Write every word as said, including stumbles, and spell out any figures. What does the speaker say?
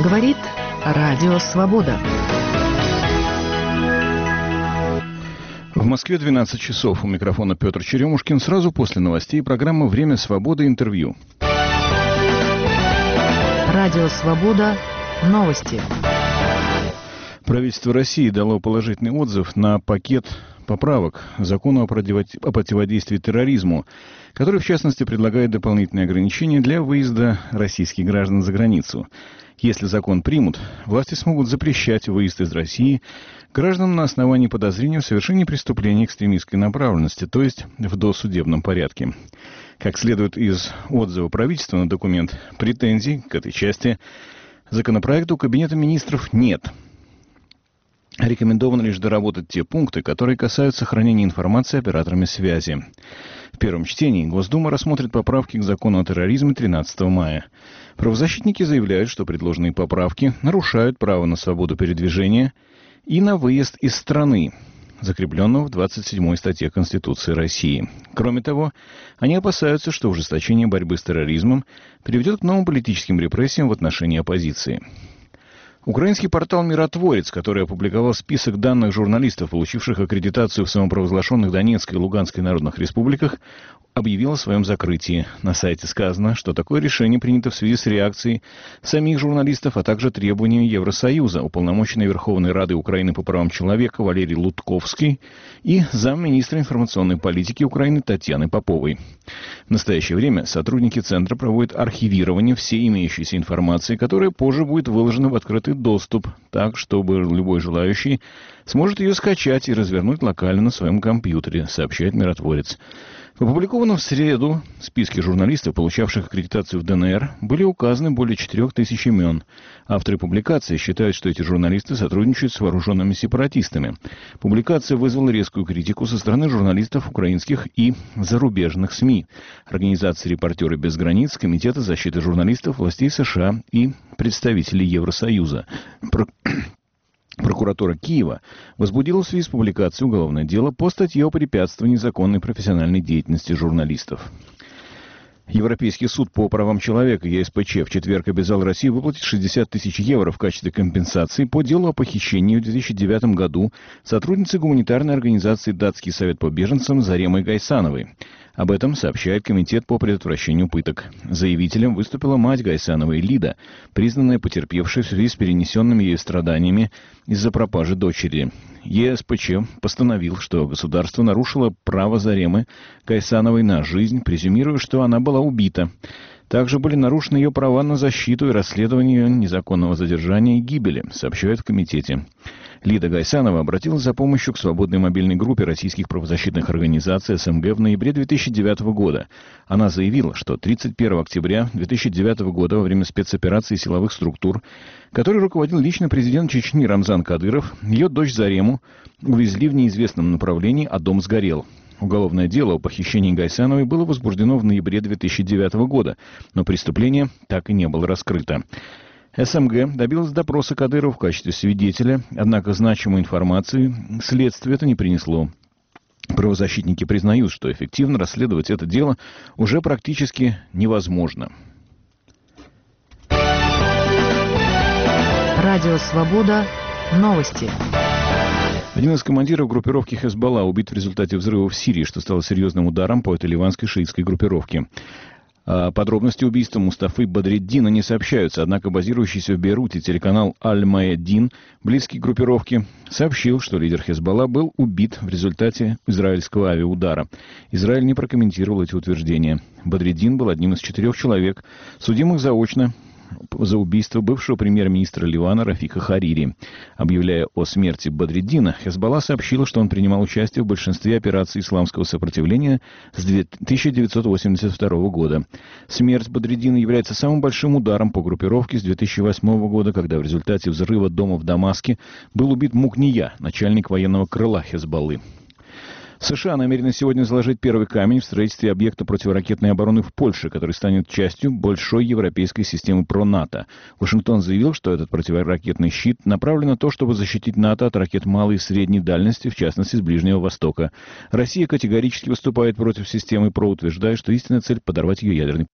Говорит Радио Свобода. В Москве двенадцать часов. У микрофона Петр Черемушкин. Сразу после новостей программа «Время свободы. Интервью». Радио Свобода. Новости. Правительство России дало положительный отзыв на пакет поправок к закону о противодействии терроризму, который, в частности, предлагает дополнительные ограничения для выезда российских граждан за границу. Если закон примут, власти смогут запрещать выезд из России гражданам на основании подозрения в совершении преступления экстремистской направленности, то есть в досудебном порядке. Как следует из отзыва правительства на документ, претензий к этой части законопроекта у Кабинета министров нет. Рекомендовано лишь доработать те пункты, которые касаются хранения информации операторами связи. В первом чтении Госдума рассмотрит поправки к закону о терроризме тринадцатого мая. Правозащитники заявляют, что предложенные поправки нарушают право на свободу передвижения и на выезд из страны, закрепленного в двадцать седьмой статье Конституции России. Кроме того, они опасаются, что ужесточение борьбы с терроризмом приведет к новым политическим репрессиям в отношении оппозиции. Украинский портал «Миротворец», который опубликовал список данных журналистов, получивших аккредитацию в самопровозглашенных Донецкой и Луганской народных республиках, объявил о своем закрытии. На сайте сказано, что такое решение принято в связи с реакцией самих журналистов, а также требованиями Евросоюза, уполномоченной Верховной Рады Украины по правам человека Валерий Лутковский и замминистра информационной политики Украины Татьяны Поповой. В настоящее время сотрудники Центра проводят архивирование всей имеющейся информации, которая позже будет выложена в открытый доступ, так, чтобы любой желающий сможет ее скачать и развернуть локально на своем компьютере, сообщает «Миротворец». В опубликованном в среду списке журналистов, получавших аккредитацию в ДНР, были указаны более четырех тысяч имен. Авторы публикации считают, что эти журналисты сотрудничают с вооруженными сепаратистами. Публикация вызвала резкую критику со стороны журналистов украинских и зарубежных СМИ, организации «Репортеры без границ», Комитета защиты журналистов, властей США и представителей Евросоюза. Про... Прокуратура Киева возбудила в связи с публикацией уголовное дело по статье о препятствовании законной профессиональной деятельности журналистов. Европейский суд по правам человека ЕСПЧ в четверг обязал Россию выплатить шестьдесят тысяч евро в качестве компенсации по делу о похищении в две тысячи девятом году сотрудницы гуманитарной организации «Датский совет по беженцам» Заремы Гайсановой. Об этом сообщает Комитет по предотвращению пыток. Заявителем выступила мать Гайсановой Лида, признанная потерпевшей в связи с перенесенными ею страданиями из-за пропажи дочери. ЕСПЧ постановил, что государство нарушило право Заремы Гайсановой на жизнь, презюмируя, что она была убита. Также были нарушены ее права на защиту и расследование незаконного задержания и гибели, сообщают в комитете. Лида Гайсанова обратилась за помощью к свободной мобильной группе российских правозащитных организаций СМГ в ноябре две тысячи девятого года. Она заявила, что тридцать первого октября две тысячи девятого года во время спецоперации силовых структур, которой руководил лично президент Чечни Рамзан Кадыров, ее дочь Зарему увезли в неизвестном направлении, а дом сгорел. Уголовное дело о похищении Гайсановой было возбуждено в ноябре две тысячи девятого года, но преступление так и не было раскрыто. СМГ добилась допроса Кадырова в качестве свидетеля, однако значимой информации следствие это не принесло. Правозащитники признают, что эффективно расследовать это дело уже практически невозможно. Радио Свобода. Новости. Один из командиров группировки Хезболла убит в результате взрыва в Сирии, что стало серьезным ударом по этой ливанской шиитской группировке. Подробности убийства Мустафы Бадреддина не сообщаются, однако базирующийся в Бейруте телеканал Аль-Маядин, близкий к группировке, сообщил, что лидер Хезболла был убит в результате израильского авиаудара. Израиль не прокомментировал эти утверждения. Бадреддин был одним из четырех человек, судимых заочно за убийство бывшего премьер-министра Ливана Рафика Харири. Объявляя о смерти Бадреддина, Хезболла сообщила, что он принимал участие в большинстве операций исламского сопротивления с тысяча девятьсот восемьдесят второго года. Смерть Бадреддина является самым большим ударом по группировке с две тысячи восьмого года, когда в результате взрыва дома в Дамаске был убит Мукния, начальник военного крыла Хезболлы. США намерены сегодня заложить первый камень в строительстве объекта противоракетной обороны в Польше, который станет частью большой европейской системы ПРО-НАТО. Вашингтон заявил, что этот противоракетный щит направлен на то, чтобы защитить НАТО от ракет малой и средней дальности, в частности, с Ближнего Востока. Россия категорически выступает против системы ПРО, утверждая, что истинная цель — подорвать ее ядерный